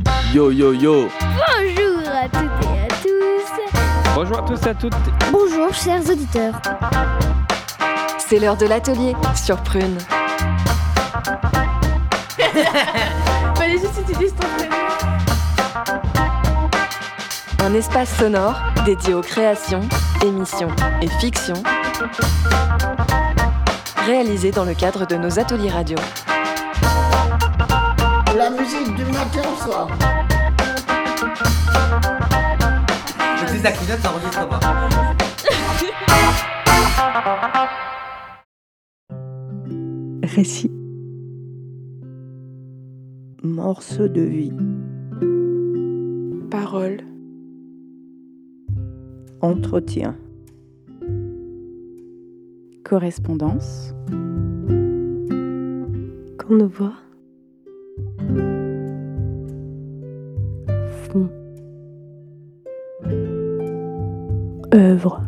Yo yo yo. Bonjour à toutes et à tous. Bonjour à tous et à toutes. Bonjour chers auditeurs. C'est l'heure de l'atelier sur Prune. Fallait juste utiliser ton prénom. Un espace sonore dédié aux créations, émissions et fictions réalisées dans le cadre de nos ateliers radio. La musique du matin au soir. Le désactivé, ça enregistre pas. Récit. Morceau de vie. Parole. Entretien. Correspondance. Qu'on nous voit. Fond. Œuvre.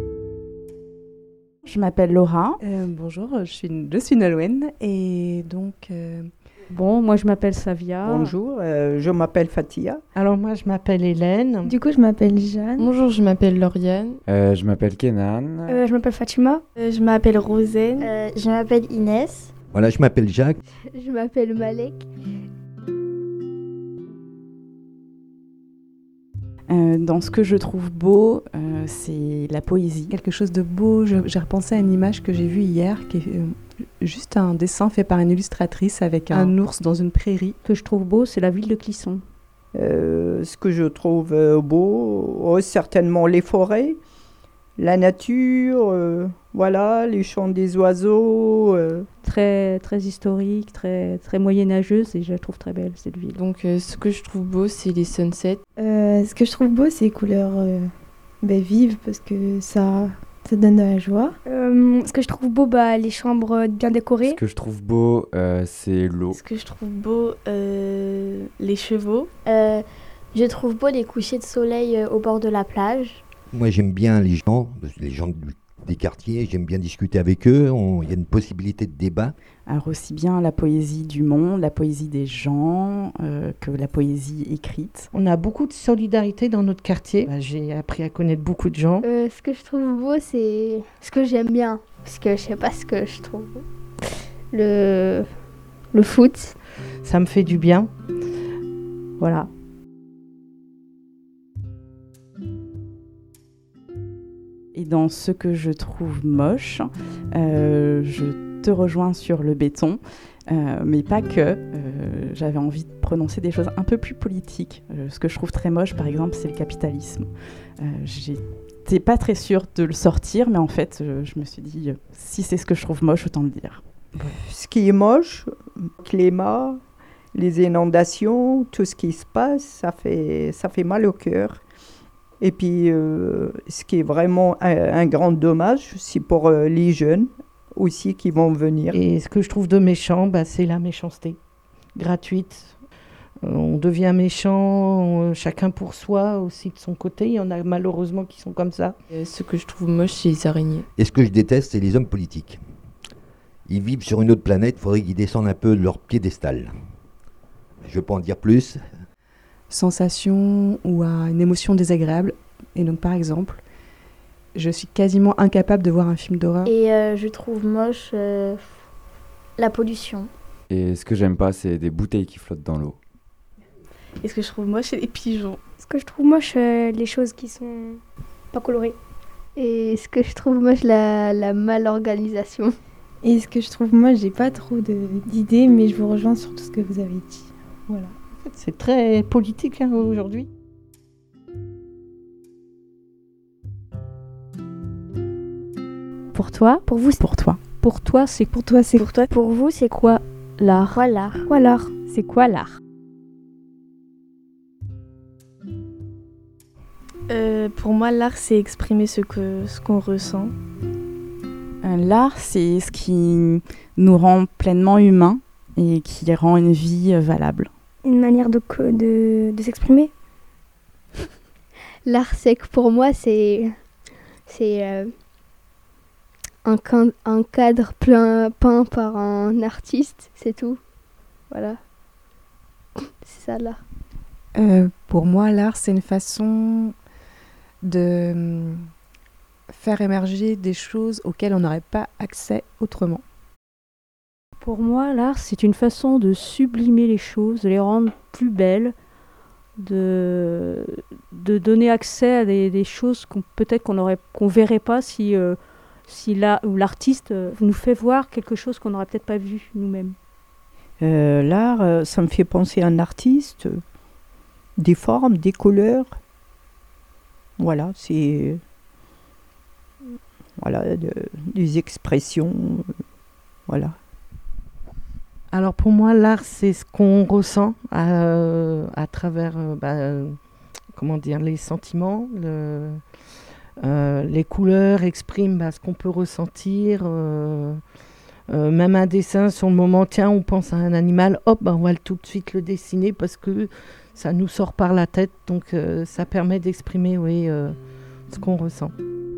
Je m'appelle Laura. Bonjour, je suis Nolwenn et donc... Bon, moi je m'appelle Savia. Bonjour, je m'appelle Fatia. Alors moi je m'appelle Hélène. Du coup je m'appelle Jeanne. Bonjour, je m'appelle Lauriane. Je m'appelle Kenan. Je m'appelle Fatima. Je m'appelle Rosen. Je m'appelle Inès. Voilà, je m'appelle Jacques. Je m'appelle Malek. Dans ce que je trouve beau, c'est la poésie. Quelque chose de beau, j'ai repensé à une image que j'ai vue hier, qui est juste un dessin fait par une illustratrice avec un ours dans une prairie. Ce que je trouve beau, c'est la ville de Clisson. Ce que je trouve beau, certainement les forêts, la nature, voilà, les chants des oiseaux. Très, très historique, très, très moyenâgeuse, et je la trouve très belle, cette ville. Donc ce que je trouve beau, c'est les sunsets. Ce que je trouve beau, c'est les couleurs vives, parce que ça donne de la joie. Ce que je trouve beau, les chambres bien décorées. Ce que je trouve beau, c'est l'eau. Ce que je trouve beau, les chevaux. Je trouve beau les couchers de soleil au bord de la plage. Moi, j'aime bien les gens des quartiers, j'aime bien discuter avec eux, il y a une possibilité de débat. Alors aussi bien la poésie du monde, la poésie des gens, que la poésie écrite. On a beaucoup de solidarité dans notre quartier. J'ai appris à connaître beaucoup de gens. Ce que je trouve beau, c'est ce que j'aime bien. Parce que je sais pas ce que je trouve beau. Le foot. Ça me fait du bien. Voilà. Et dans ce que je trouve moche, je te rejoins sur le béton, mais pas que. J'avais envie de prononcer des choses un peu plus politiques. Ce que je trouve très moche, par exemple, c'est le capitalisme. J'étais pas très sûre de le sortir, mais en fait, je me suis dit, si c'est ce que je trouve moche, autant le dire. Ce qui est moche, le climat, les inondations, tout ce qui se passe, ça fait mal au cœur. Et puis, ce qui est vraiment un grand dommage, c'est pour les jeunes aussi qui vont venir. Et ce que je trouve de méchant, c'est la méchanceté gratuite. On devient méchant, chacun pour soi, aussi de son côté. Il y en a malheureusement qui sont comme ça. Ce que je trouve moche, c'est les araignées. Et ce que je déteste, c'est les hommes politiques. Ils vivent sur une autre planète, il faudrait qu'ils descendent un peu de leur piédestal. Je ne veux pas en dire plus. Sensation ou à une émotion désagréable. Et donc, par exemple, je suis quasiment incapable de voir un film d'horreur. Et je trouve moche la pollution. Et ce que j'aime pas, c'est des bouteilles qui flottent dans l'eau. Et ce que je trouve moche, c'est les pigeons. Ce que je trouve moche, les choses qui sont pas colorées. Et ce que je trouve moche, la malorganisation. Et ce que je trouve moche, j'ai pas trop d'idées, mais je vous rejoins sur tout ce que vous avez dit. Voilà. C'est très politique aujourd'hui. Pour toi, pour vous, pour toi. Pour toi, c'est pour toi, c'est pour toi. Pour vous, c'est quoi l'art? Quoi l'art? Quoi l'art? C'est quoi l'art? Pour moi, l'art, c'est exprimer ce qu'on ressent. L'art, c'est ce qui nous rend pleinement humains et qui rend une vie valable. Une manière de s'exprimer. L'art, c'est que pour moi, c'est un cadre peint par un artiste, c'est tout. Voilà. C'est ça, l'art. Pour moi, l'art, c'est une façon de faire émerger des choses auxquelles on n'aurait pas accès autrement. Pour moi, l'art, c'est une façon de sublimer les choses, de les rendre plus belles, de donner accès à des choses peut-être qu'on verrait pas si l'artiste nous fait voir quelque chose qu'on n'aurait peut-être pas vu nous-mêmes. L'art, ça me fait penser à un artiste, des formes, des couleurs. Voilà, c'est des expressions. Voilà. Alors pour moi, l'art, c'est ce qu'on ressent à travers les sentiments. Les couleurs expriment ce qu'on peut ressentir. Même un dessin, sur le moment, tiens, on pense à un animal, hop, on va tout de suite le dessiner parce que ça nous sort par la tête. Donc ça permet d'exprimer ce qu'on ressent.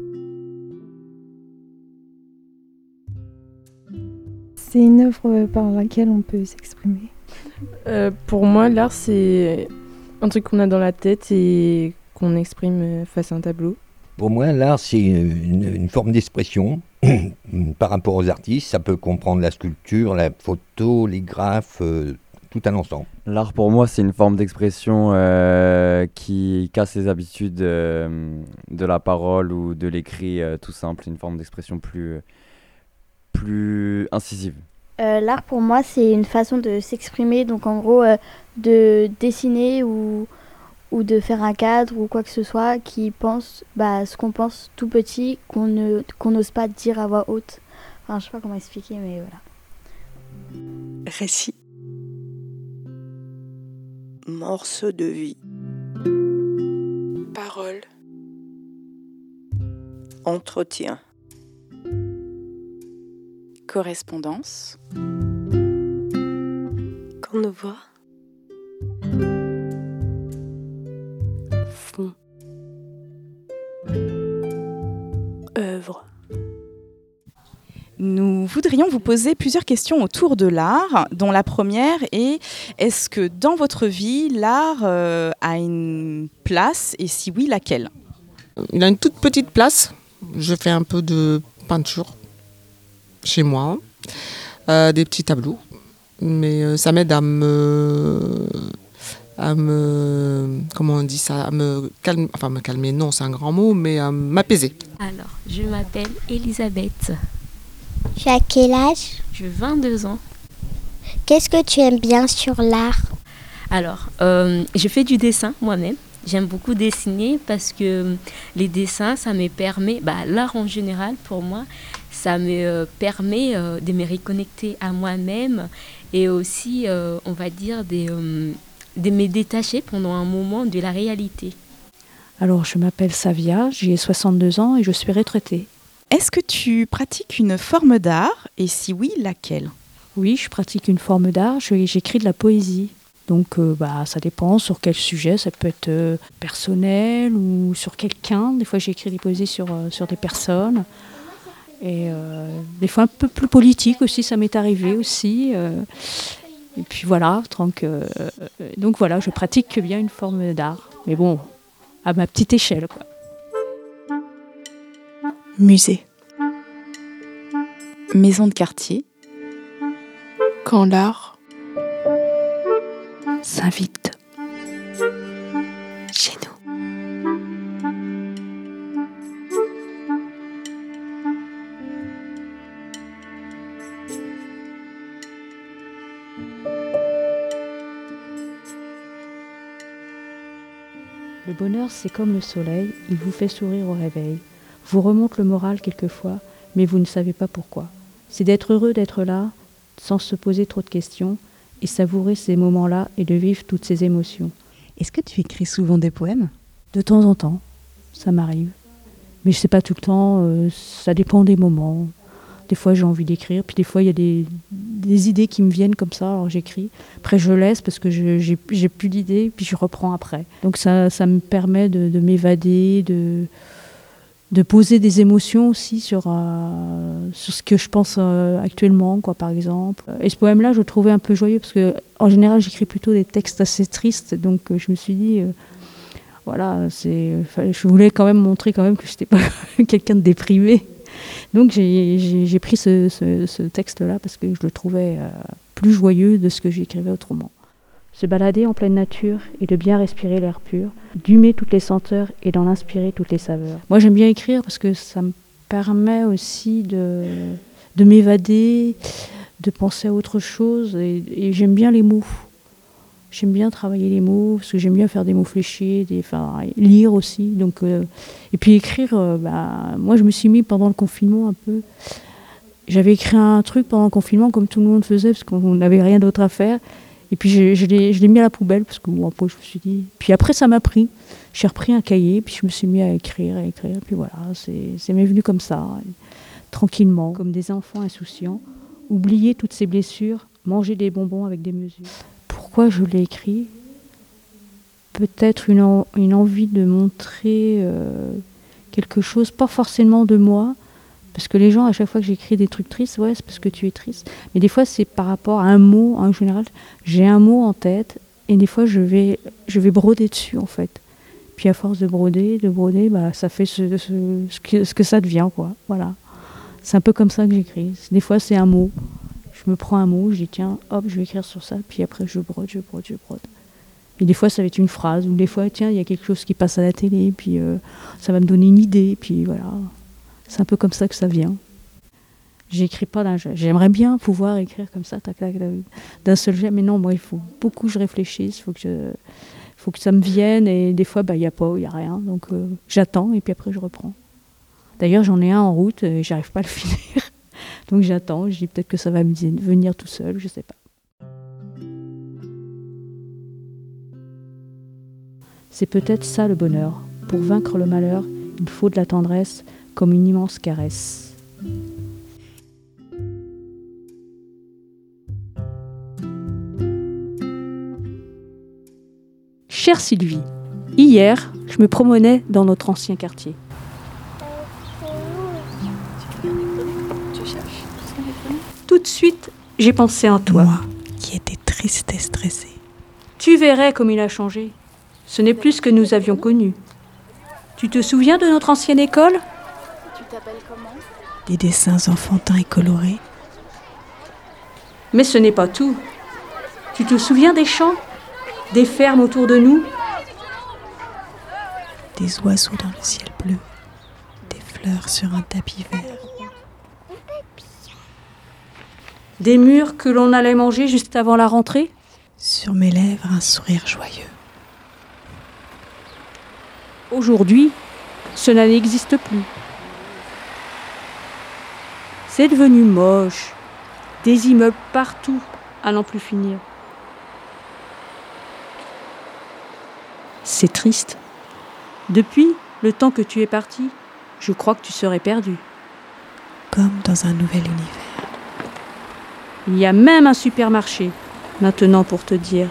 C'est une œuvre par laquelle on peut s'exprimer. Pour moi, l'art, c'est un truc qu'on a dans la tête et qu'on exprime face à un tableau. Pour moi, l'art, c'est une forme d'expression par rapport aux artistes. Ça peut comprendre la sculpture, la photo, les graphes, tout un ensemble. L'art, pour moi, c'est une forme d'expression qui casse les habitudes de la parole ou de l'écrit tout simple. Une forme d'expression plus incisive. L'art, pour moi, c'est une façon de s'exprimer. Donc, en gros, de dessiner ou de faire un cadre ou quoi que ce soit qui pense ce qu'on pense tout petit, qu'on n'ose pas dire à voix haute. Enfin, je sais pas comment expliquer, mais voilà. Récit. Morceau de vie. Parole. Entretien. Correspondance. Convoi. Fond. Œuvre. Nous voudrions vous poser plusieurs questions autour de l'art, dont la première est: est-ce que dans votre vie, l'art a une place, et si oui, laquelle ? Il a une toute petite place. Je fais un peu de peinture chez moi, des petits tableaux, mais ça m'aide à me comment on dit ça, à me calmer, non, c'est un grand mot, mais à m'apaiser. Alors, je m'appelle Elisabeth. Tu as quel âge ? J'ai 22 ans. Qu'est-ce que tu aimes bien sur l'art ? Alors, je fais du dessin moi-même. J'aime beaucoup dessiner parce que les dessins, ça me permet, l'art en général pour moi, ça me permet de me reconnecter à moi-même et aussi, on va dire, de me détacher pendant un moment de la réalité. Alors, je m'appelle Savia, j'ai 62 ans et je suis retraitée. Est-ce que tu pratiques une forme d'art, et si oui, laquelle ? Oui, je pratique une forme d'art, j'écris de la poésie. Donc ça dépend sur quel sujet, ça peut être personnel ou sur quelqu'un. Des fois j'écris des poésies sur des personnes. Et des fois un peu plus politique aussi, ça m'est arrivé aussi. Et puis voilà, donc voilà, je pratique bien une forme d'art. Mais bon, à ma petite échelle, quoi. Musée. Maison de quartier. Quand l'art s'invite chez nous. Le bonheur, c'est comme le soleil, il vous fait sourire au réveil, vous remonte le moral quelquefois, mais vous ne savez pas pourquoi. C'est d'être heureux d'être là, sans se poser trop de questions, et savourer ces moments-là et de vivre toutes ces émotions. Est-ce que tu écris souvent des poèmes ? De temps en temps, ça m'arrive. Mais je ne sais pas tout le temps, ça dépend des moments. Des fois j'ai envie d'écrire, puis des fois il y a des idées qui me viennent comme ça, alors j'écris. Après je laisse parce que j'ai plus d'idées, puis je reprends après. Donc ça me permet de m'évader, de de poser des émotions aussi sur ce que je pense actuellement, quoi, par exemple. Et ce poème-là, je le trouvais un peu joyeux parce que, en général, j'écris plutôt des textes assez tristes, donc je me suis dit, voilà, je voulais quand même montrer quand même que je n'étais pas quelqu'un de déprimé. Donc j'ai pris ce texte-là parce que je le trouvais plus joyeux de ce que j'écrivais autrement. Se balader en pleine nature et de bien respirer l'air pur, d'humer toutes les senteurs et d'en inspirer toutes les saveurs. Moi, j'aime bien écrire parce que ça me permet aussi de m'évader, de penser à autre chose. Et j'aime bien les mots. J'aime bien travailler les mots parce que j'aime bien faire des mots fléchés, lire aussi. Donc, et puis écrire, moi, je me suis mis pendant le confinement un peu. J'avais écrit un truc pendant le confinement comme tout le monde faisait parce qu'on n'avait rien d'autre à faire. Et puis je l'ai mis à la poubelle parce que après je me suis dit. Puis après ça m'a pris. J'ai repris un cahier puis je me suis mis à écrire. Puis voilà, c'est m'est venu comme ça, tranquillement, comme des enfants insouciants. Oublier toutes ces blessures, manger des bonbons avec des mesures. Pourquoi je l'ai écrit ? Peut-être une envie de montrer quelque chose, pas forcément de moi. Parce que les gens, à chaque fois que j'écris des trucs tristes, ouais, c'est parce que tu es triste. Mais des fois, c'est par rapport à un mot. En général, j'ai un mot en tête et des fois, je vais broder dessus, en fait. Puis à force de broder, ça fait ce que ça devient, quoi. Voilà. C'est un peu comme ça que j'écris. Des fois, c'est un mot. Je me prends un mot, je dis tiens, hop, je vais écrire sur ça. Puis après, je brode. Et des fois, ça va être une phrase. Ou des fois, tiens, il y a quelque chose qui passe à la télé. Puis ça va me donner une idée. Puis voilà. C'est un peu comme ça que ça vient. J'écris pas j'aimerais bien pouvoir écrire comme ça, d'un seul jet, mais non, moi, il faut beaucoup que je réfléchisse, il faut que ça me vienne, et des fois, il n'y a rien, donc j'attends, et puis après, je reprends. D'ailleurs, j'en ai un en route, et j'arrive pas à le finir, donc j'attends, je dis peut-être que ça va me venir tout seul, je sais pas. C'est peut-être ça le bonheur. Pour vaincre le malheur, il faut de la tendresse, comme une immense caresse. Chère Sylvie, hier, je me promenais dans notre ancien quartier. Tout de suite, j'ai pensé en toi. Moi, qui étais triste et stressée. Tu verrais comme il a changé. Ce n'est plus ce que nous avions connu. Tu te souviens de notre ancienne école ? Tu t'appelles comment ? Des dessins enfantins et colorés. Mais ce n'est pas tout. Tu te souviens des champs ? Des fermes autour de nous ? Des oiseaux dans le ciel bleu. Des fleurs sur un tapis vert. Des mûres que l'on allait manger juste avant la rentrée ? Sur mes lèvres, un sourire joyeux. Aujourd'hui, cela n'existe plus. C'est devenu moche. Des immeubles partout, à n'en plus finir. C'est triste. Depuis le temps que tu es parti, je crois que tu serais perdu. Comme dans un nouvel univers. Il y a même un supermarché, maintenant pour te dire.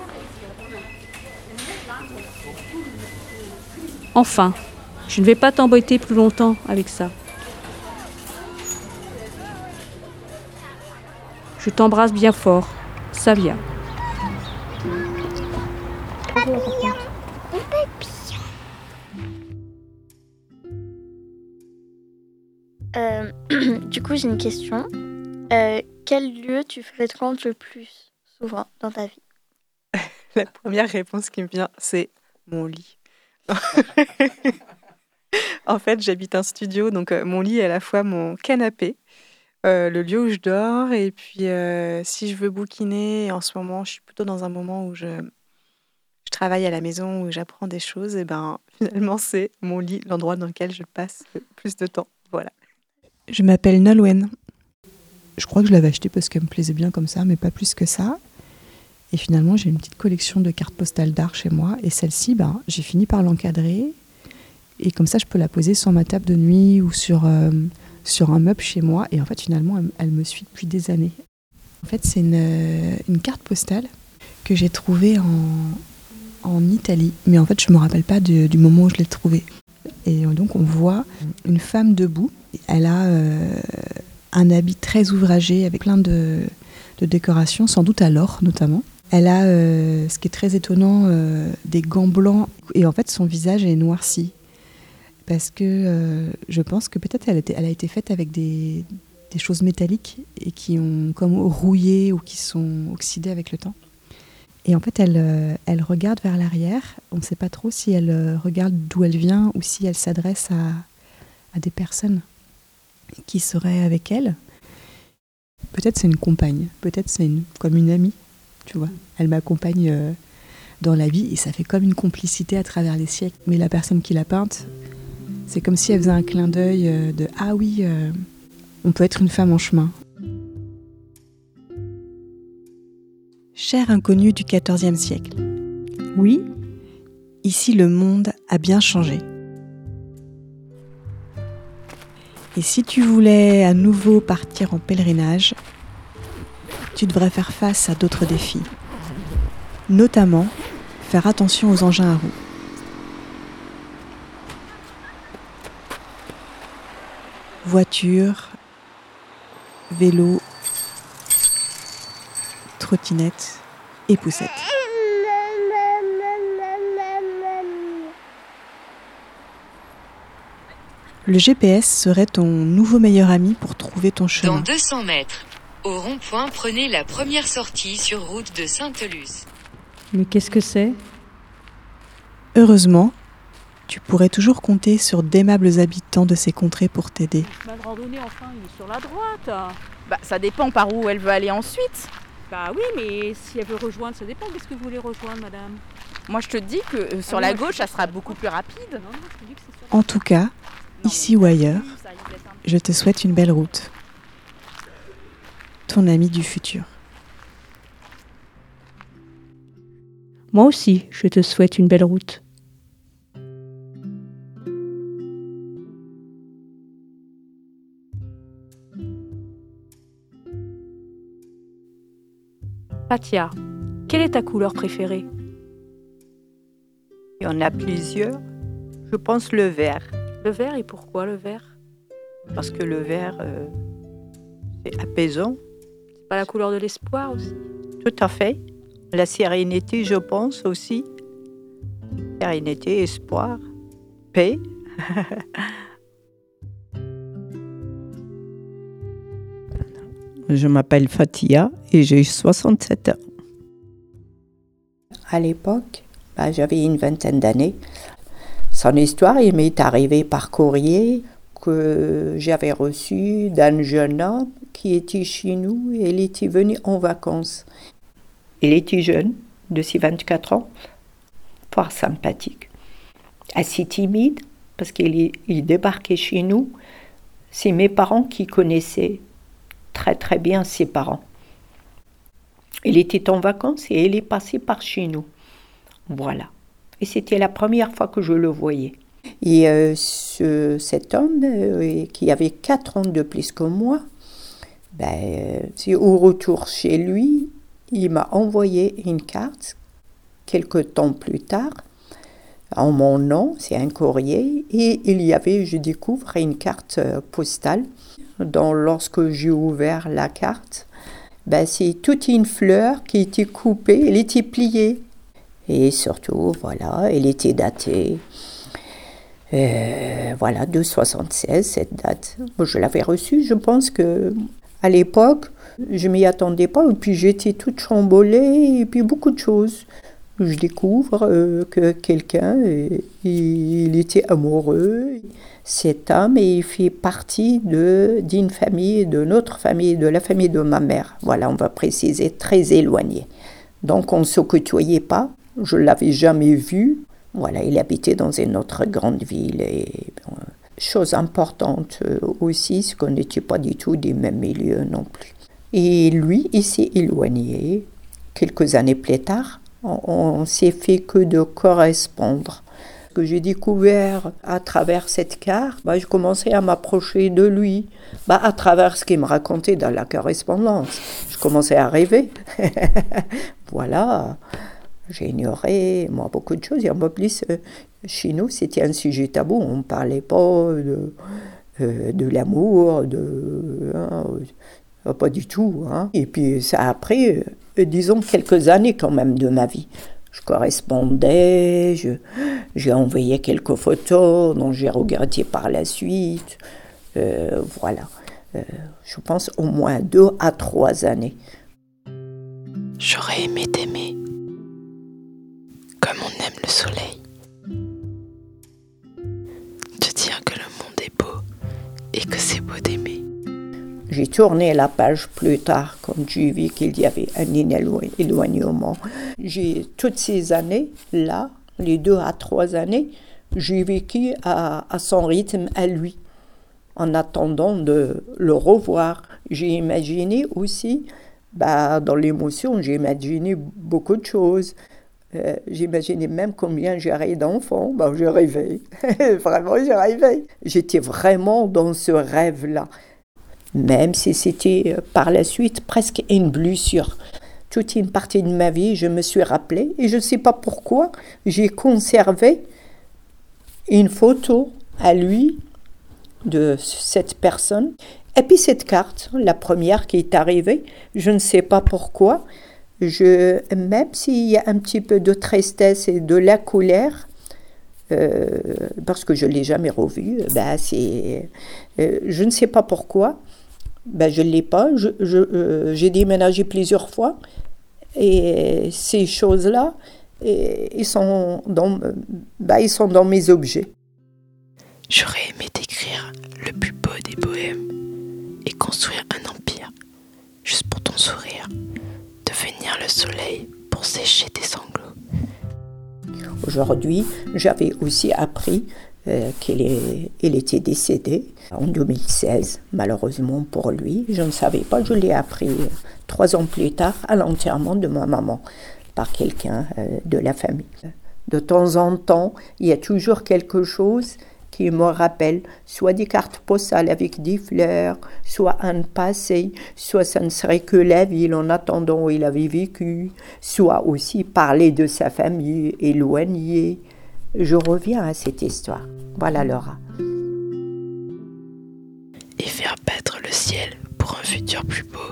Enfin, je ne vais pas t'embêter plus longtemps avec ça. Je t'embrasse bien fort. Savia. Du coup, j'ai une question. Quel lieu tu fréquentes le plus souvent dans ta vie ? La première réponse qui me vient, c'est mon lit. En fait, j'habite un studio, donc mon lit est à la fois mon canapé, le lieu où je dors, et puis si je veux bouquiner, en ce moment, je suis plutôt dans un moment où je travaille à la maison, où j'apprends des choses, et ben finalement, c'est mon lit, l'endroit dans lequel je passe le plus de temps. Voilà. Je m'appelle Nolwenn. Je crois que je l'avais acheté parce qu'elle me plaisait bien comme ça, mais pas plus que ça. Et finalement, j'ai une petite collection de cartes postales d'art chez moi. Et celle-ci, j'ai fini par l'encadrer. Et comme ça, je peux la poser sur ma table de nuit ou sur un meuble chez moi. Et en fait, finalement, elle me suit depuis des années. En fait, c'est une carte postale que j'ai trouvée en Italie. Mais en fait, je ne me rappelle pas du moment où je l'ai trouvée. Et donc on voit une femme debout. Elle a un habit très ouvragé avec plein de décorations, sans doute à l'or notamment. Elle a, ce qui est très étonnant, des gants blancs. Et en fait, son visage est noirci. Parce que je pense que peut-être elle a été faite avec des choses métalliques et qui ont comme rouillé ou qui sont oxydées avec le temps. Et en fait, elle regarde vers l'arrière. On ne sait pas trop si elle regarde d'où elle vient ou si elle s'adresse à des personnes qui seraient avec elle. Peut-être c'est une compagne, peut-être c'est comme une amie, tu vois. Elle m'accompagne dans la vie et ça fait comme une complicité à travers les siècles. Mais la personne qui l'a peinte, c'est comme si elle faisait un clin d'œil de « Ah oui, on peut être une femme en chemin ». Cher inconnu du XIVe siècle. Oui, ici le monde a bien changé. Et si tu voulais à nouveau partir en pèlerinage, tu devrais faire face à d'autres défis. Notamment, faire attention aux engins à roues. Voitures, vélos, trottinettes et poussettes. Le GPS serait ton nouveau meilleur ami pour trouver ton chemin. Dans 200 mètres, au rond-point, prenez la première sortie sur route de Sainte-Luce. Mais qu'est-ce que c'est ? Heureusement, tu pourrais toujours compter sur d'aimables habitants de ces contrées pour t'aider. Le chemin de randonnée, enfin, il est sur la droite. Bah, ça dépend par où elle veut aller ensuite. Bah oui, mais si elle veut rejoindre, ça dépend. Qu'est-ce que vous voulez rejoindre, madame ? Moi, je te dis que sur la gauche, ça sera beaucoup plus rapide. En tout cas, ici ou ailleurs, je te souhaite une belle route. Ton ami du futur. Moi aussi, je te souhaite une belle route. Patia, quelle est ta couleur préférée ? Il y en a plusieurs. Je pense le vert. Le vert, et pourquoi le vert ? Parce que le vert, c'est apaisant. C'est pas la couleur de l'espoir aussi ? Tout à fait. La sérénité, je pense aussi. Sérénité, espoir, paix. Je m'appelle Fatia et j'ai 67 ans. À l'époque, j'avais une vingtaine d'années. Son histoire, il m'est arrivé par courrier que j'avais reçu d'un jeune homme qui était chez nous et il était venu en vacances. Il était jeune, de ses 24 ans, fort sympathique, assez timide parce qu'il débarquait chez nous. C'est mes parents qui connaissaient très très bien ses parents. Il était en vacances et il est passé par chez nous. Voilà. Et c'était la première fois que je le voyais. Et cet homme, qui avait 4 ans de plus que moi, au retour chez lui, il m'a envoyé une carte, quelque temps plus tard, en mon nom, c'est un courrier, et il y avait, je découvre, une carte postale. Lorsque j'ai ouvert la carte, c'est toute une fleur qui était coupée, elle était pliée. Et surtout, voilà, elle était datée, de 76, cette date. Je l'avais reçue, je pense qu'à l'époque, je ne m'y attendais pas, et puis j'étais toute chamboulée, et puis beaucoup de choses. Je découvre que quelqu'un, il était amoureux. Cet homme, il fait partie d'une famille, de notre famille, de la famille de ma mère. Voilà, on va préciser, très éloignée. Donc on ne se côtoyait pas, je ne l'avais jamais vu. Voilà, il habitait dans une autre grande ville. Et, chose importante aussi, c'est qu'on n'était pas du tout des mêmes milieux non plus. Et lui, il s'est éloigné. Quelques années plus tard, on s'est fait que de correspondre. Ce que j'ai découvert à travers cette carte, je commençais à m'approcher de lui. À travers ce qu'il me racontait dans la correspondance, je commençais à rêver. Voilà. J'ai ignoré, moi, beaucoup de choses. Et en plus, chez nous, c'était un sujet tabou. On ne parlait pas de l'amour, pas du tout. Hein. Et puis, ça a pris, disons, quelques années quand même de ma vie. Je correspondais, j'ai envoyé quelques photos dont j'ai regretté par la suite. Voilà. Je pense au moins 2 à 3 années. J'aurais aimé t'aimer comme on aime le soleil. Te dire que le monde est beau et que c'est beau d'aimer. J'ai tourné la page plus tard quand j'ai vu qu'il y avait un éloignement. J'ai toutes ces années-là, les 2 à 3 années, j'ai vécu à son rythme à lui. En attendant de le revoir, j'ai imaginé aussi, dans l'émotion, j'ai imaginé beaucoup de choses. J'imaginais même combien j'aurais d'enfants. Je rêvais, vraiment je rêvais. J'étais vraiment dans ce rêve-là. Même si c'était par la suite presque une blessure. Toute une partie de ma vie, je me suis rappelée, et je ne sais pas pourquoi, j'ai conservé une photo à lui de cette personne. Et puis cette carte, la première qui est arrivée, je ne sais pas pourquoi, même s'il y a un petit peu de tristesse et de la colère, parce que je ne l'ai jamais revu, je ne sais pas pourquoi, je ne l'ai pas, j'ai déménagé plusieurs fois, et ces choses-là, ils sont dans mes objets. J'aurais aimé t'écrire le plus beau des poèmes et construire un empire, juste pour ton sourire, devenir le soleil pour sécher tes sanglots. Aujourd'hui, j'avais aussi appris qu'il était décédé en 2016, malheureusement pour lui. Je ne savais pas, je l'ai appris 3 ans plus tard à l'enterrement de ma maman par quelqu'un de la famille. De temps en temps, il y a toujours quelque chose qui me rappelle, soit des cartes postales avec des fleurs, soit un passé, soit ça ne serait que la ville en attendant où il avait vécu, soit aussi parler de sa famille éloignée. Je reviens à cette histoire. Voilà Laura. Et faire battre le ciel pour un futur plus beau.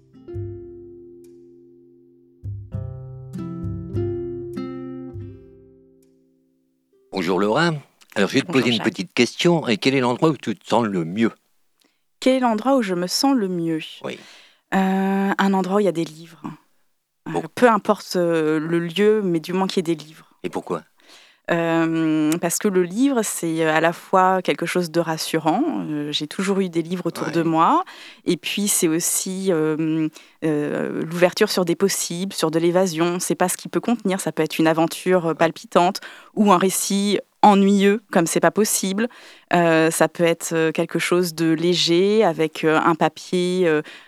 Bonjour Laura. Alors je vais te poser une petite question. Et quel est l'endroit où tu te sens le mieux? Quel est l'endroit où je me sens le mieux? Oui. Un endroit où il y a des livres. Peu importe le lieu, mais du moins qu'il y ait des livres. Et pourquoi? Parce que le livre, c'est à la fois quelque chose de rassurant. J'ai toujours eu des livres autour de moi. Et puis, c'est aussi l'ouverture sur des possibles, sur de l'évasion. On ne sait pas ce qu'il peut contenir. Ça peut être une aventure palpitante ou un récit ennuyeux, comme c'est pas possible. Ça peut être quelque chose de léger, avec un papier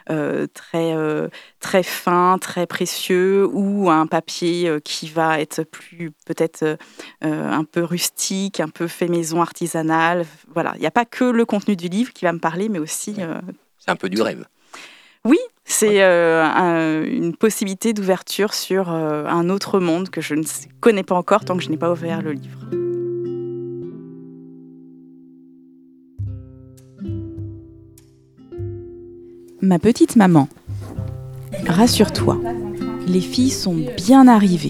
très fin, très précieux, ou un papier qui va être plus peut-être un peu rustique, un peu fait maison artisanal. Voilà, il n'y a pas que le contenu du livre qui va me parler, mais aussi... C'est un peu du rêve. Oui, c'est une possibilité d'ouverture sur un autre monde que je ne connais pas encore tant que je n'ai pas ouvert le livre. Ma petite maman, rassure-toi, les filles sont bien arrivées.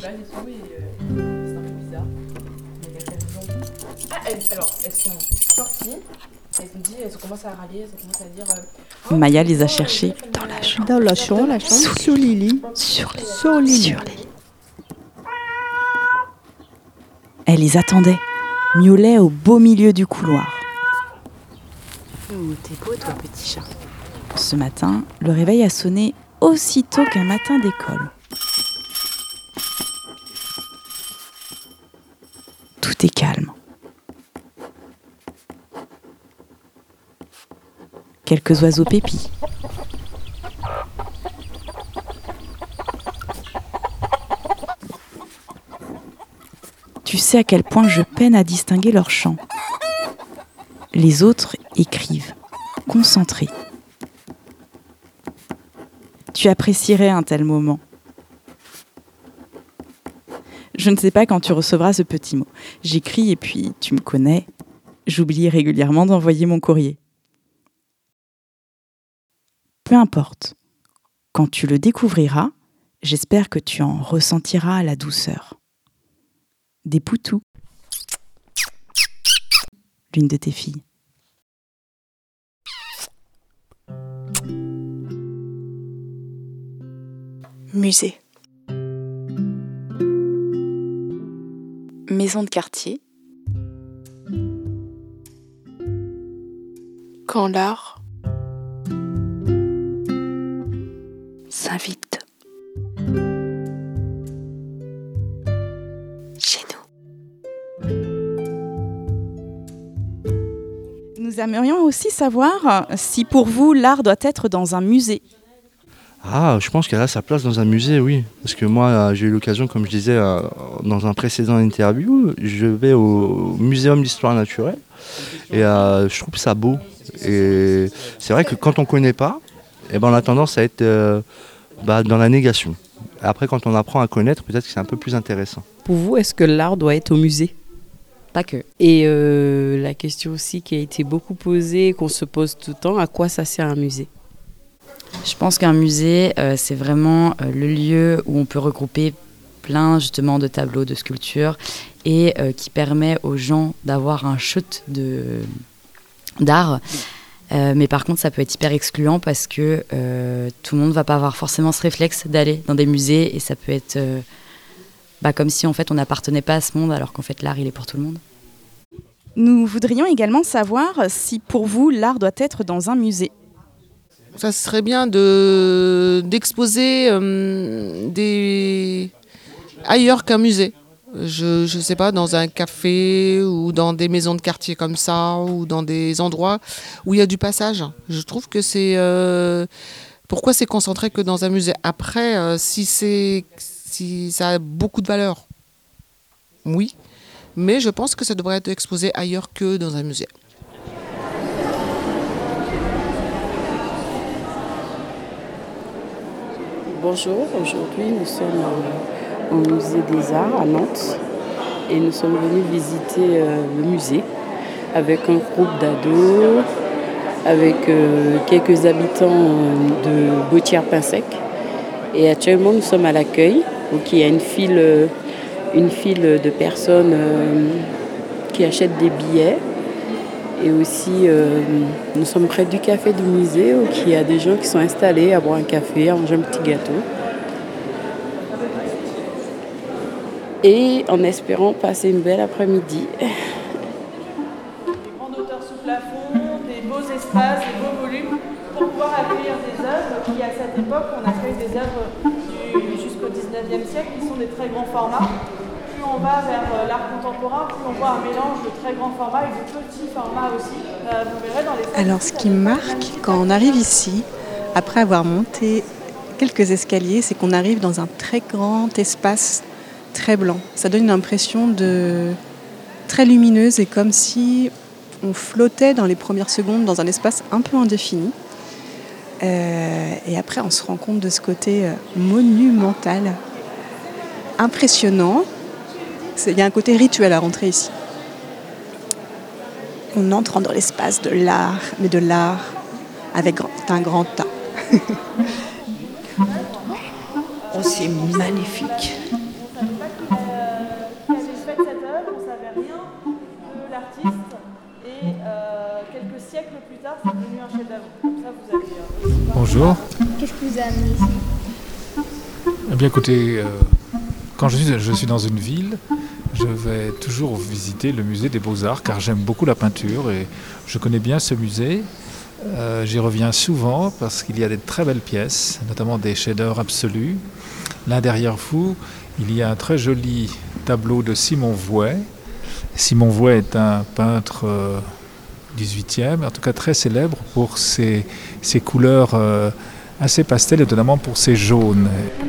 Alors, elles sont sorties, elles commencent à râler, elles commencent à dire... Maya les a cherchées dans la chambre, sous Lily. Sur Lily. Elle les attendait, miaulait au beau milieu du couloir. T'es beau, toi, petit chat. Ce matin, le réveil a sonné aussitôt qu'un matin d'école. Tout est calme. Quelques oiseaux pépient. Tu sais à quel point je peine à distinguer leurs chants. Les autres écrivent, concentrés. Tu apprécierais un tel moment. Je ne sais pas quand tu recevras ce petit mot. J'écris et puis, tu me connais, j'oublie régulièrement d'envoyer mon courrier. Peu importe. Quand tu le découvriras, j'espère que tu en ressentiras la douceur. Des poutous. L'une de tes filles. Musée. Maison de quartier. Quand l'art s'invite chez nous. Nous aimerions aussi savoir si pour vous l'art doit être dans un musée. Ah, je pense qu'elle a sa place dans un musée, oui. Parce que moi, j'ai eu l'occasion, comme je disais dans un précédent interview, je vais au Muséum d'Histoire Naturelle et je trouve ça beau. Et c'est vrai que quand on ne connaît pas, on a tendance à être dans la négation. Après, quand on apprend à connaître, peut-être que c'est un peu plus intéressant. Pour vous, est-ce que l'art doit être au musée ? Pas que. Et la question aussi qui a été beaucoup posée, qu'on se pose tout le temps, à quoi ça sert un musée ? Je pense qu'un musée, c'est vraiment le lieu où on peut regrouper plein justement de tableaux, de sculptures et qui permet aux gens d'avoir un shoot d'art. Mais par contre, ça peut être hyper excluant parce que tout le monde ne va pas avoir forcément ce réflexe d'aller dans des musées et ça peut être comme si en fait on n'appartenait pas à ce monde alors qu'en fait l'art il est pour tout le monde. Nous voudrions également savoir si pour vous l'art doit être dans un musée. Ça serait bien d'exposer ailleurs qu'un musée. Je sais pas, dans un café ou dans des maisons de quartier comme ça ou dans des endroits où il y a du passage. Je trouve que c'est... pourquoi c'est concentré que dans un musée ? Après, si ça a beaucoup de valeur, oui. Mais je pense que ça devrait être exposé ailleurs que dans un musée. Bonjour, aujourd'hui nous sommes au musée des Arts à Nantes et nous sommes venus visiter le musée avec un groupe d'ados, avec quelques habitants de Bautière-Pinsec. Et actuellement nous sommes à l'accueil, donc il y a une file de personnes qui achètent des billets. Et aussi, nous sommes près du café du musée où il y a des gens qui sont installés à boire un café, à manger un petit gâteau. Et en espérant passer une belle après-midi. Des grandes hauteurs sous plafond, des beaux espaces, des beaux volumes pour pouvoir accueillir des œuvres qui, à cette époque, on accueille des œuvres jusqu'au 19e siècle qui sont des très grands formats. Plus on va vers l'art contemporain, plus on voit un mélange de très grands formats et de petits formats aussi. Vous verrez dans les salles. Alors, ce qui me marque quand on arrive ici, après avoir monté quelques escaliers, c'est qu'on arrive dans un très grand espace très blanc. Ça donne une impression très lumineuse et comme si on flottait dans les premières secondes dans un espace un peu indéfini. Et après, on se rend compte de ce côté monumental, impressionnant. Il y a un côté rituel à rentrer ici. On entre dans l'espace de l'art, mais de l'art avec un grand tas. Oh, c'est magnifique. Qui avait fait cette œuvre, on ne savait rien de l'artiste et quelques siècles plus tard, c'est devenu un chef-d'œuvre. Comme ça, vous avez. Bonjour. Qu'est-ce que vous avez amené ici ? Eh bien, écoutez, quand je suis dans une ville, je vais toujours visiter le musée des Beaux-Arts car j'aime beaucoup la peinture et je connais bien ce musée. J'y reviens souvent parce qu'il y a des très belles pièces, notamment des chefs-d'œuvre absolus. Là derrière vous, il y a un très joli tableau de Simon Vouet. Simon Vouet est un peintre 18e, en tout cas très célèbre pour ses couleurs assez pastel et notamment pour ses jaunes.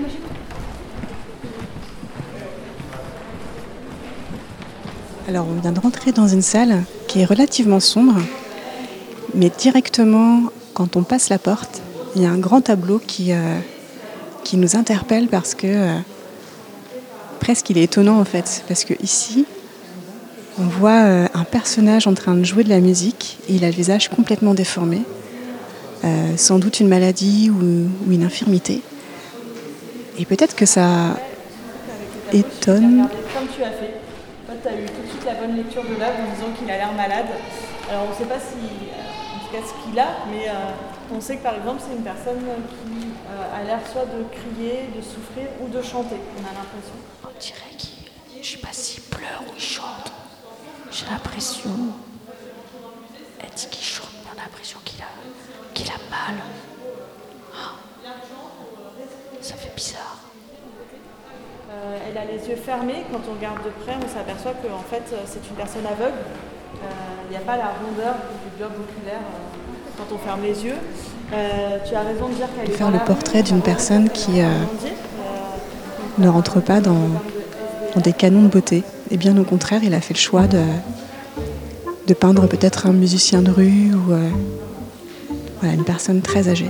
Alors, on vient de rentrer dans une salle qui est relativement sombre, mais directement, quand on passe la porte, il y a un grand tableau qui nous interpelle parce que presque il est étonnant en fait, parce que ici, on voit un personnage en train de jouer de la musique et il a le visage complètement déformé, sans doute une maladie ou une infirmité. Et peut-être que ça étonne. Comme tu as fait, toi tu as eu tout de suite la bonne lecture de l'œuvre en disant qu'il a l'air malade. Alors on ne sait pas si, en tout cas ce qu'il a, mais on sait que par exemple c'est une personne qui a l'air soit de crier, de souffrir ou de chanter, on a l'impression. On dirait qu'il, je sais pas s'il pleure ou il chante. J'ai l'impression. Elle dit qu'il chante, mais on a l'impression qu'il a mal. Oh. Ça fait bizarre. Elle a les yeux fermés. Quand on regarde de près, on s'aperçoit que en fait, c'est une personne aveugle. Il n'y a pas la rondeur du globe oculaire quand on ferme les yeux. Tu as raison de dire qu'elle est faire le portrait d'une personne qui ne rentre pas dans des canons de beauté. Et bien au contraire, il a fait le choix de peindre peut-être un musicien de rue ou une personne très âgée.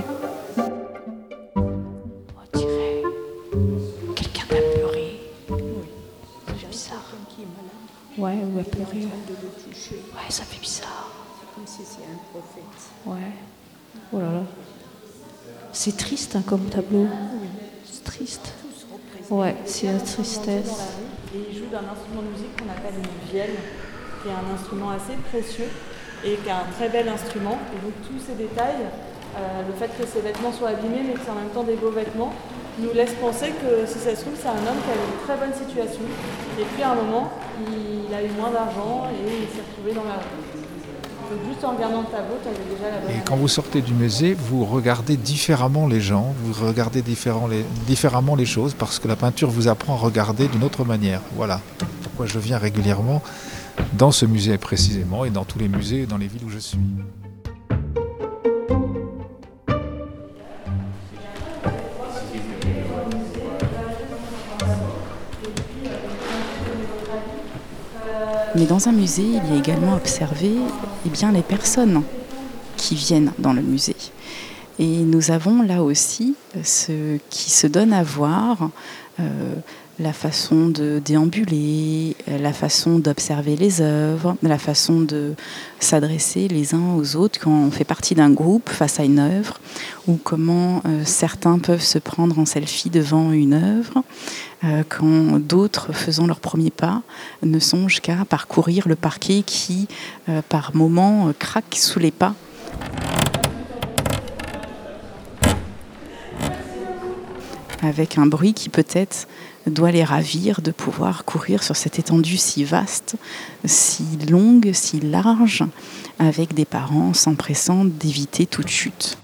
On dirait quelqu'un qui a pleuré. C'est bizarre. Ouais, ou a pleuré. Ouais, ça fait bizarre. Comme si c'est un prophète. Ouais. Oh là là. C'est triste hein, comme tableau. C'est triste. Ouais, c'est la tristesse. Et il joue d'un instrument de musique qu'on appelle une vielle, qui est un instrument assez précieux et qui est un très bel instrument. Et donc tous ces détails, le fait que ses vêtements soient abîmés mais que c'est en même temps des beaux vêtements, nous laisse penser que si ça se trouve c'est un homme qui a une très bonne situation. Et puis à un moment, il a eu moins d'argent et il s'est retrouvé dans la rue. Donc juste en regardant le tableau, tu avais déjà la bonne Et quand vous sortez du musée, vous regardez différemment les gens, vous regardez différemment les choses, parce que la peinture vous apprend à regarder d'une autre manière. Voilà pourquoi je viens régulièrement dans ce musée précisément, et dans tous les musées et dans les villes où je suis. Mais dans un musée, il y a également observé les personnes qui viennent dans le musée. Et nous avons là aussi ce qui se donne à voir, la façon de déambuler, la façon d'observer les œuvres, la façon de s'adresser les uns aux autres quand on fait partie d'un groupe face à une œuvre, ou comment certains peuvent se prendre en selfie devant une œuvre, quand d'autres, faisant leur premier pas, ne songent qu'à parcourir le parquet qui, par moments, craque sous les pas. Avec un bruit qui peut-être doit les ravir de pouvoir courir sur cette étendue si vaste, si longue, si large, avec des parents s'empressant d'éviter toute chute.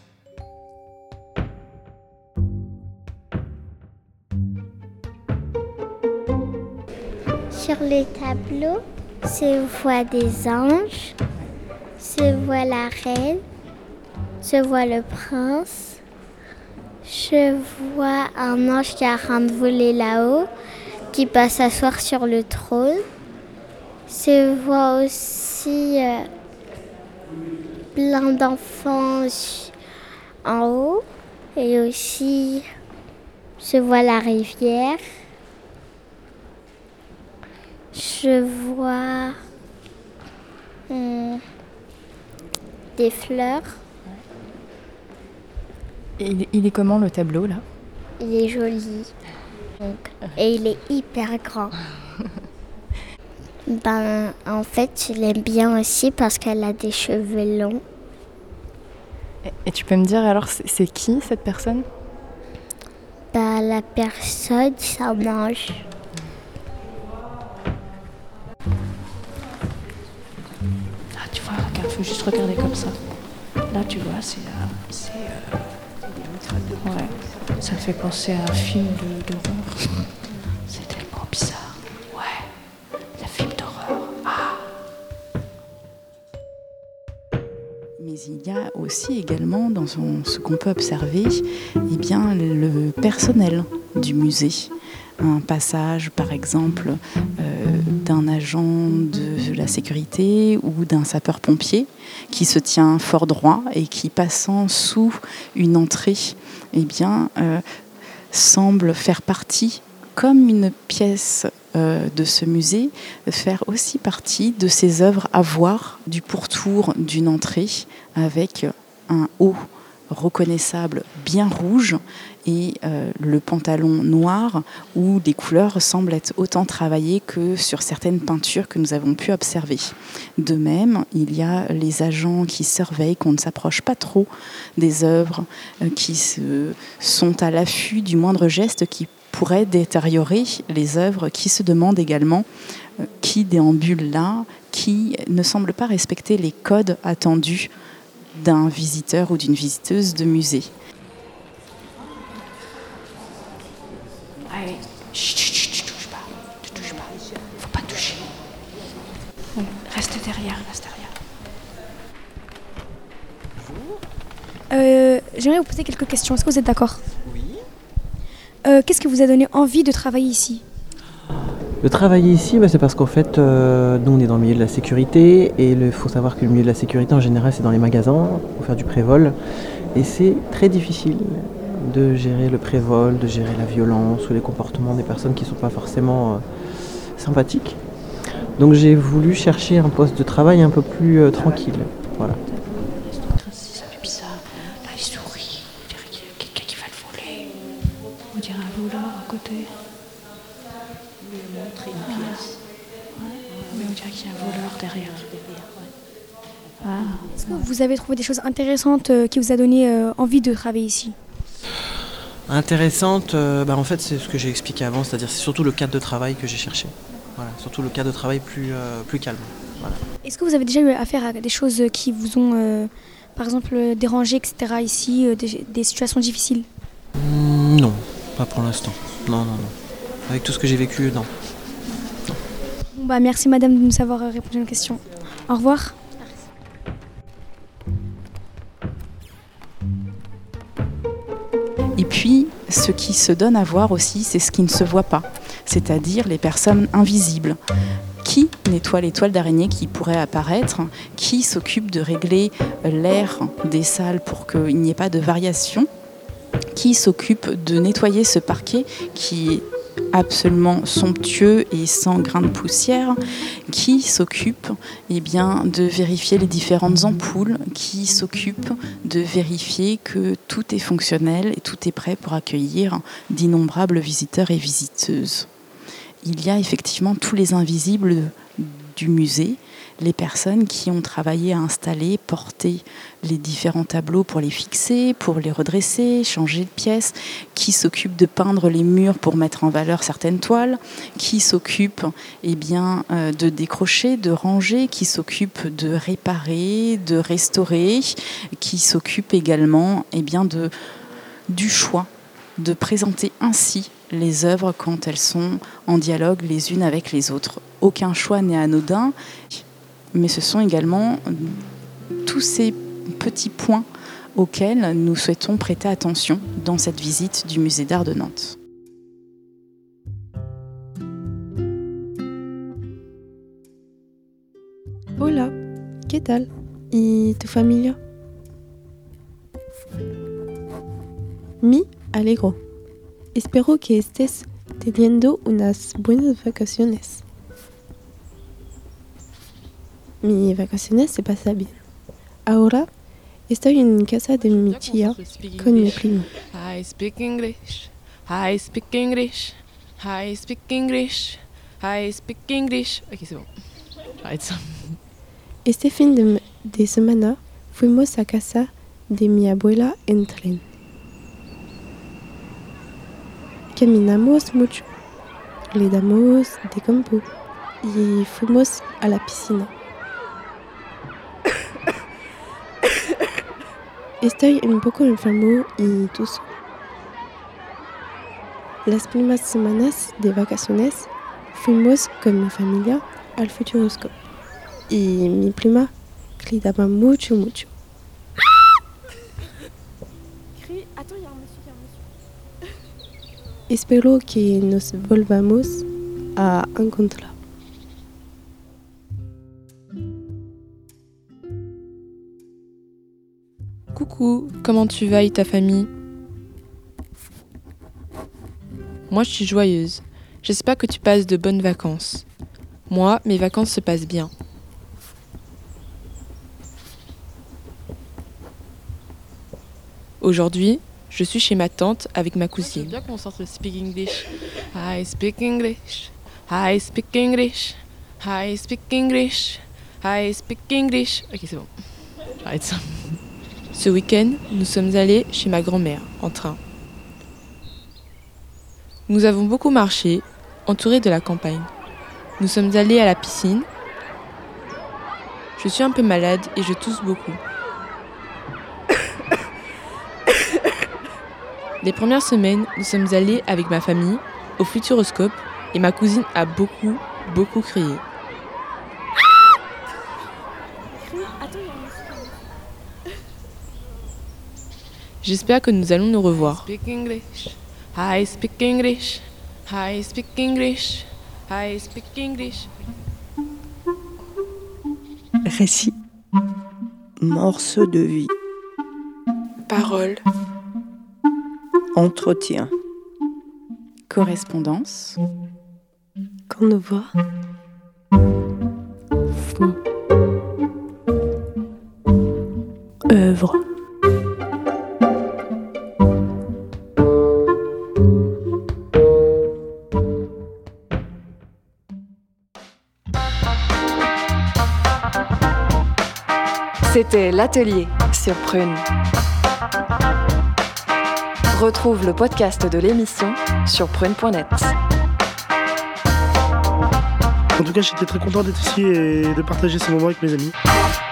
Sur les tableaux, se voit des anges, se voit la reine, se voit le prince. Je vois un ange qui est en train de voler là-haut, qui va s'asseoir sur le trône. Je vois aussi plein d'enfants en haut. Et aussi, je vois la rivière. Je vois des fleurs. Il est comment le tableau là? Il est joli. Et il est hyper grand. En fait, je l'aime bien aussi parce qu'elle a des cheveux longs. Et tu peux me dire alors, c'est qui cette personne? La personne, c'est un ange. Ah, tu vois, regarde, faut juste regarder comme ça. Là, tu vois, ouais, ça me fait penser à un film d'horreur. C'est tellement bizarre. Ouais, le film d'horreur. Ah. Mais il y a aussi également dans ce qu'on peut observer, le personnel du musée. Un passage, par exemple, d'un agent de la sécurité ou d'un sapeur-pompier qui se tient fort droit et qui, passant sous une entrée, semble faire partie comme une pièce de ce musée, faire aussi partie de ces œuvres à voir du pourtour d'une entrée avec un haut reconnaissable bien rouge et le pantalon noir où les couleurs semblent être autant travaillées que sur certaines peintures que nous avons pu observer. De même, il y a les agents qui surveillent qu'on ne s'approche pas trop des œuvres, qui sont à l'affût du moindre geste qui pourrait détériorer les œuvres, qui se demandent également qui déambule là, qui ne semble pas respecter les codes attendus d'un visiteur ou d'une visiteuse de musée. Allez, chut, touche pas. Faut pas toucher. Reste derrière. J'aimerais vous poser quelques questions. Est-ce que vous êtes d'accord ? Oui. Qu'est-ce qui vous a donné envie de travailler ici ? De travailler ici, c'est parce qu'en fait, nous on est dans le milieu de la sécurité et il faut savoir que le milieu de la sécurité en général c'est dans les magasins pour faire du prévol et c'est très difficile de gérer le prévol, de gérer la violence ou les comportements des personnes qui ne sont pas forcément sympathiques. Donc j'ai voulu chercher un poste de travail un peu plus tranquille. Voilà. Ça fait bizarre. Là, il sourit. On dirait qu'il y a quelqu'un qui va le voler. On dirait un voleur à côté. Il lui a montré une pièce. Mais on dirait qu'il y a un voleur derrière. Est-ce que vous avez trouvé des choses intéressantes qui vous a donné envie de travailler ici ? Intéressante, en fait c'est ce que j'ai expliqué avant, c'est-à-dire c'est surtout le cadre de travail que j'ai cherché. Voilà, surtout le cadre de travail plus calme. Voilà. Est-ce que vous avez déjà eu affaire à des choses qui vous ont, par exemple, dérangé, etc. ici, des situations difficiles ? Non, pas pour l'instant. Non. Avec tout ce que j'ai vécu, non. Bon, merci madame de nous avoir répondu à nos questions. Au revoir. Et puis, ce qui se donne à voir aussi, c'est ce qui ne se voit pas, c'est-à-dire les personnes invisibles. Qui nettoie les toiles d'araignée qui pourraient apparaître ? Qui s'occupe de régler l'air des salles pour qu'il n'y ait pas de variation ? Qui s'occupe de nettoyer ce parquet qui est absolument somptueux et sans grain de poussière, qui s'occupe de vérifier les différentes ampoules, qui s'occupe de vérifier que tout est fonctionnel et tout est prêt pour accueillir d'innombrables visiteurs et visiteuses. Il y a effectivement tous les invisibles du musée, les personnes qui ont travaillé à installer, porter les différents tableaux pour les fixer, pour les redresser, changer de pièces, qui s'occupent de peindre les murs pour mettre en valeur certaines toiles, qui s'occupent de décrocher, de ranger, qui s'occupent de réparer, de restaurer, qui s'occupent également du choix, de présenter ainsi les œuvres quand elles sont en dialogue les unes avec les autres. Aucun choix n'est anodin, mais ce sont également tous ces petits points auxquels nous souhaitons prêter attention dans cette visite du musée d'art de Nantes. Hola, ¿qué tal? ¿Y tu familia? Me alegro. Espero que estés teniendo unas buenas vacaciones. Mis vacaciones se pasan bien. Ahora estoy en casa de mi tía con mi primo. I speak English. I speak English. I speak English. I speak English. Ok, c'est bon. J'arrête ça. Este fin de semana fuimos a casa de mi abuela en tren. Caminamos mucho, le damos de campo y fuimos a la piscina. Estoy un poco enfermo y toso. Las primeras semanas de vacaciones fuimos con mi familia al Futuroscope y mi prima gritaba mucho. Attends, il y a un monsieur. Espero que nos volvamos a encontrar. Coucou, comment tu vas et ta famille ? Moi, je suis joyeuse. J'espère que tu passes de bonnes vacances. Moi, mes vacances se passent bien. Aujourd'hui, je suis chez ma tante avec ma cousine. Bien qu'on sorte le speak English. I speak English. I speak English. I speak English. I speak English. Ok, c'est bon. J'arrête ça. Ce week-end, nous sommes allés chez ma grand-mère en train. Nous avons beaucoup marché, entourés de la campagne. Nous sommes allés à la piscine. Je suis un peu malade et je tousse beaucoup. Les premières semaines, nous sommes allés avec ma famille au Futuroscope et ma cousine a beaucoup crié. J'espère que nous allons nous revoir. I speak English. I speak English. I speak English. I speak English. Récit. Morceau de vie. Parole. Entretien. Correspondance. Qu'on nous voit. Fond. Œuvre. C'était l'atelier sur Prune. Retrouve le podcast de l'émission sur prune.net. En tout cas, j'étais très content d'être ici et de partager ces moments avec mes amis.